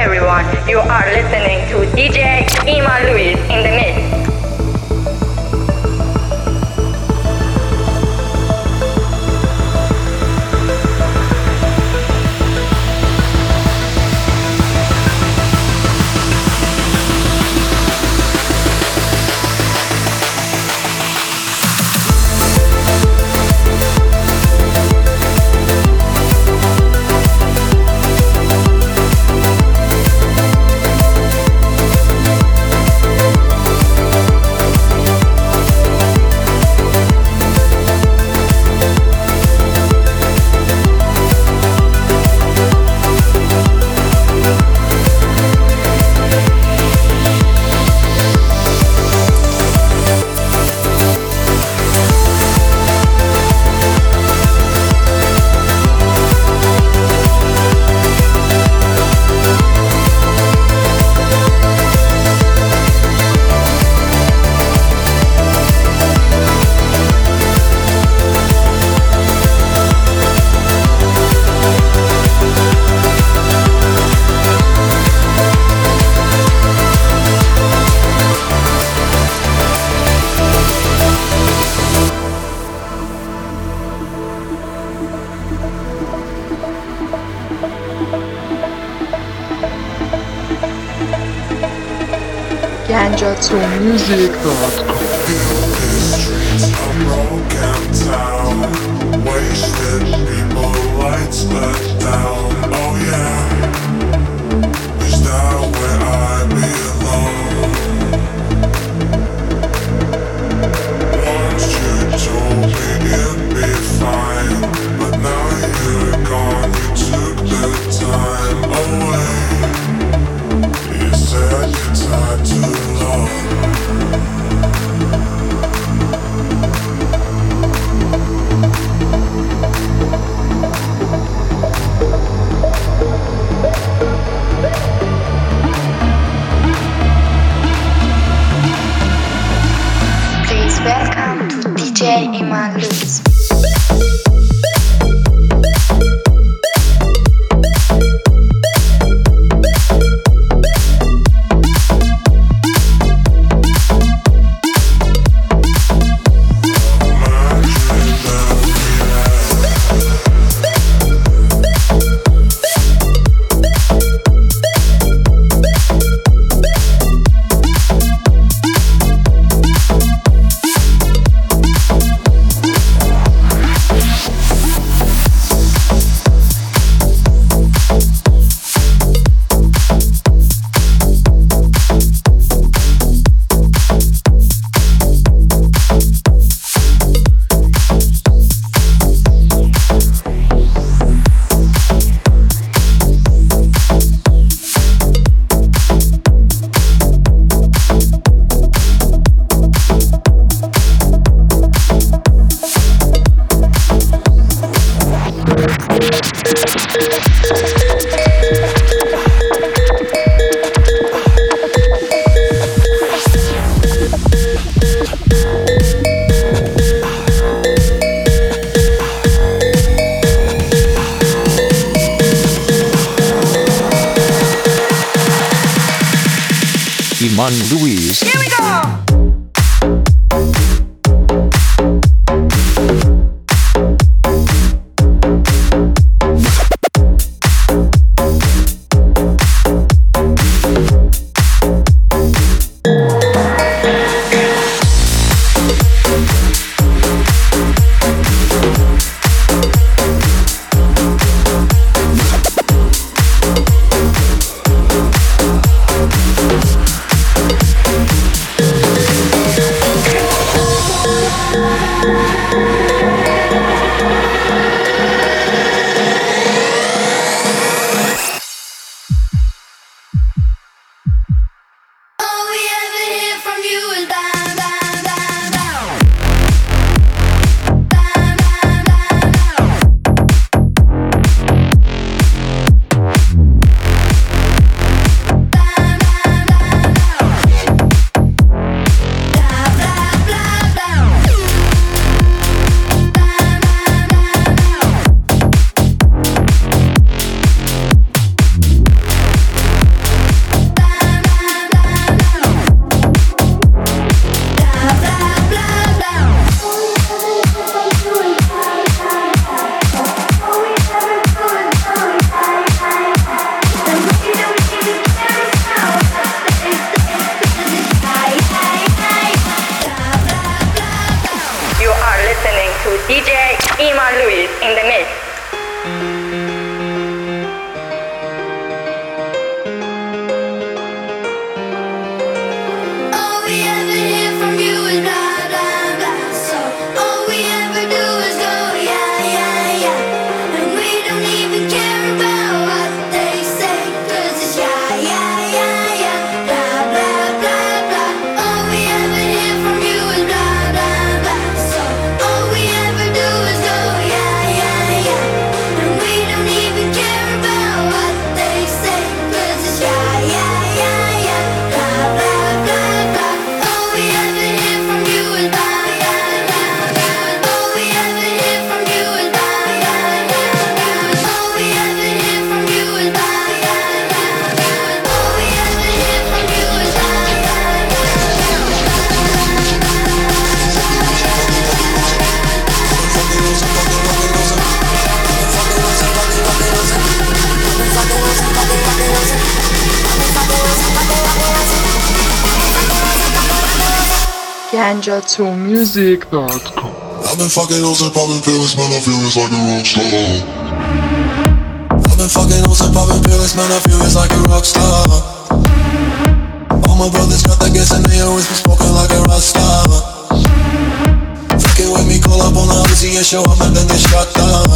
everyone. You are listening to DJ Ima Luis in the mix. GanjaToMusic.com. Streets of broken town, wasted people, lights back down. Oh yeah, is that where I belong? Once you told me it'd be fine, but now you're gone, you took the time away. You said you tried to love. Please welcome to DJ Ima Luis. Iman Luis. Here we go! to DJ Iman Lewis in the mix. GanjaToMusic.com. I've been fucking hoes and popping pills, man, I feel it's like a rock star. I've been fucking hoes and popping pills, man, I feel it's like a rock star. All my brothers got that gas and they always been smoking like a rock star. Fucking with me, call up on the Uzi and show up and then get shot down.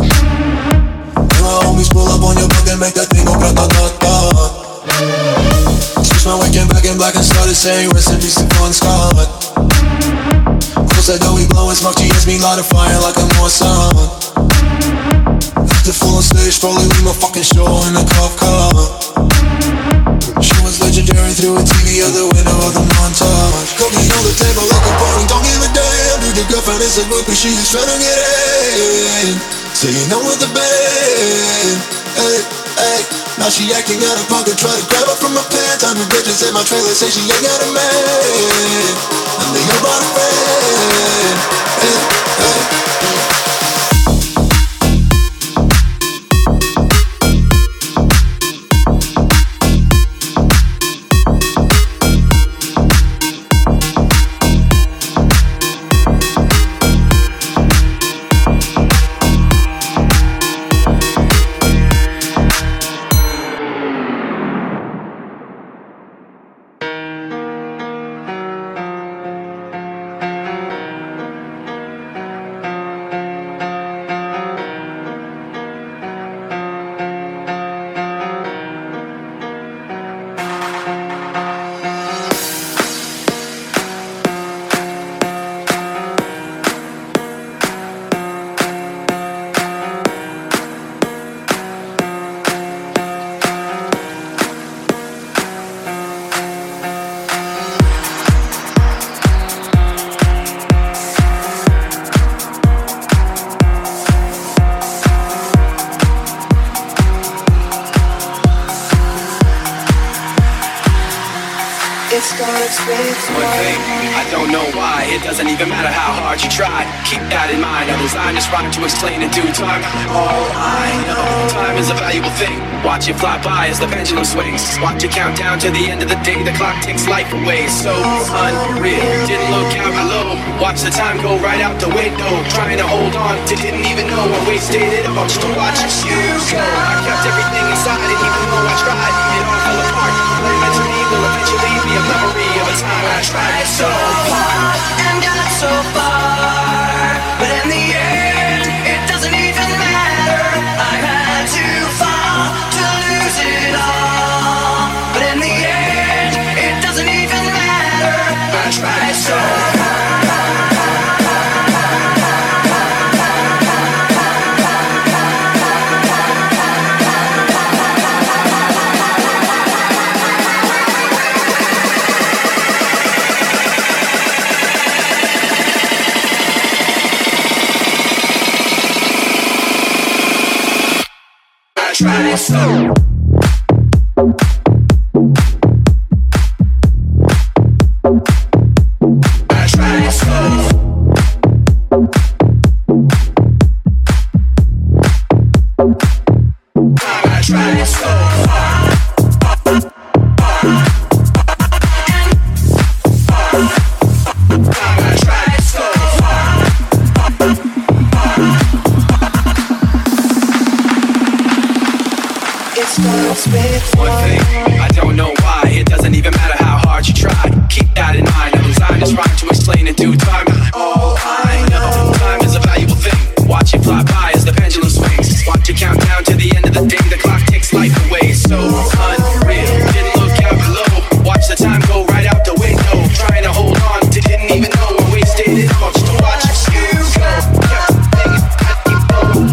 And my homies pull up on your block and make that thing go grata-ta-ta. Switch my waking back in black and started saying rest in peace to Bon Scott. Close that door, we blowin' smoke, GS me light a fire like a Mossad. After full on stage, probably leave my fucking show in a cop car. She was legendary through a TV out the window of the montage. Cooking on the table like a party, don't give a damn. Dude, the girlfriend is a groupie, she just tryna get in. Saying no with the band. Hey, hey. Now she acting out of pocket, try to grab her from my pants. I'm the bitches in my trailer, say she ain't got a man. And they all brought a friend. Hey, hey. One thing, I don't know why. It doesn't even matter how hard you try. Keep that in mind. Others I'm just trying to explain in due time. All I know, time is a valuable thing. Watch it fly by as the pendulum swings. Watch it count down to the end of the day. The clock takes life away. So unreal. Didn't look out below. Watch the time go right out the window. Trying to hold on to didn't even know I wasted it all just to watch you go. I kept everything inside, and even though I tried, it all fell apart. What it meant to me will eventually be a memory of a time I tried so hard and got so far, but in the end, it doesn't even matter. I had to fall to lose it all, but in the end, it doesn't even matter. I tried so hard. Try so. One thing, I don't know why. It doesn't even matter how hard you try. Keep that in mind. I designed this rhyme to explain in due time. All I know, time is a valuable thing. Watch it fly by as the pendulum swings. Watch it count down to the end of the day. The clock takes life away. So unreal. Didn't look out below. Watch the time go right out the window. Trying to hold on to didn't even know I wasted it all just to watch you go. Kept thinking that you know.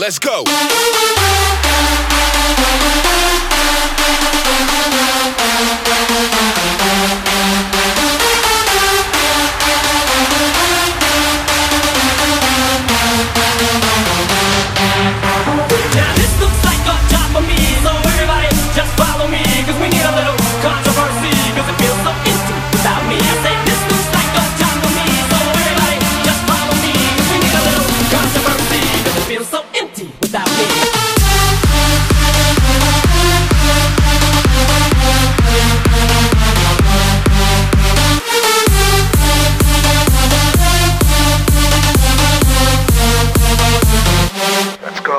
let's go. Now this looks like a job for me, so everybody just follow me, cause we need a little controversy, cause it feels so empty without me. I say this looks like a job for me, so everybody just follow me, cause we need a little controversy, cause it feels so empty without me. Let's go.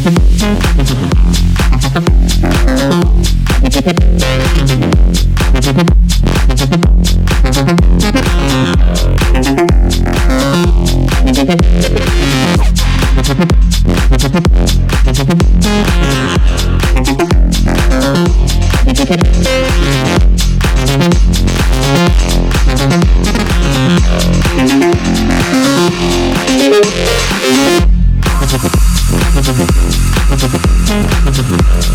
We'll be right back.